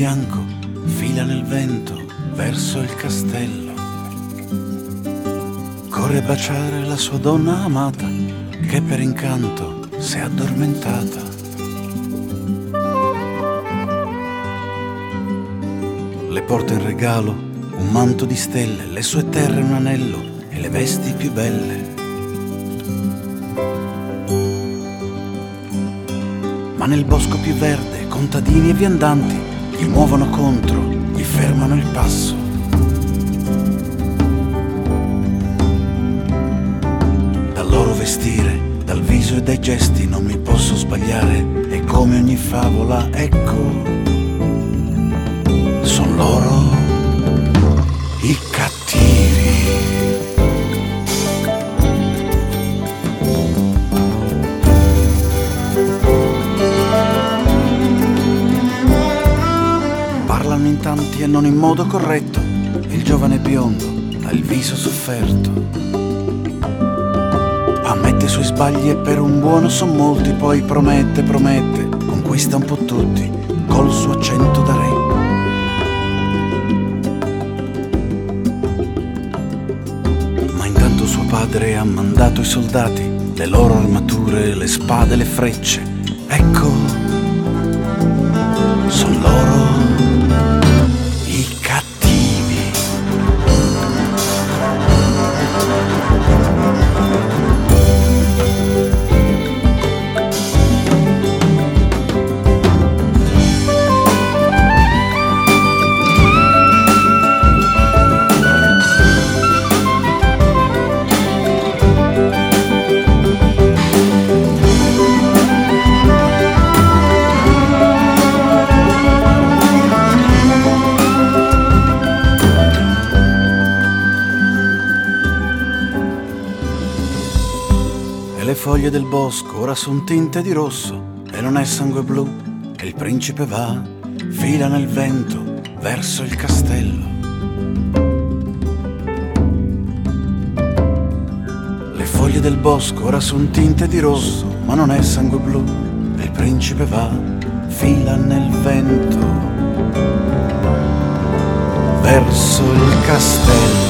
bianco fila nel vento verso il castello. Corre a baciare la sua donna amata, che per incanto s'è addormentata. Le porta in regalo un manto di stelle, le sue terre un anello e le vesti più belle. Ma nel bosco più verde contadini e viandanti gli muovono contro, gli fermano il passo. Dal loro vestire, dal viso e dai gesti non mi posso sbagliare, e come ogni favola, ecco, son loro i cattivi. Parlano in tanti e non in modo corretto, il giovane biondo ha il viso sofferto. Ammette i suoi sbagli e per un buono son molti, poi promette, conquista un po' tutti col suo accento da re. Ma intanto suo padre ha mandato i soldati, le loro armature, le spade, le frecce. Ecco, son loro i cattivi. Le foglie del bosco ora son tinte di rosso e non è sangue blu, e il principe va, fila nel vento verso il castello. Le foglie del bosco ora son tinte di rosso, ma non è sangue blu, e il principe va, fila nel vento verso il castello.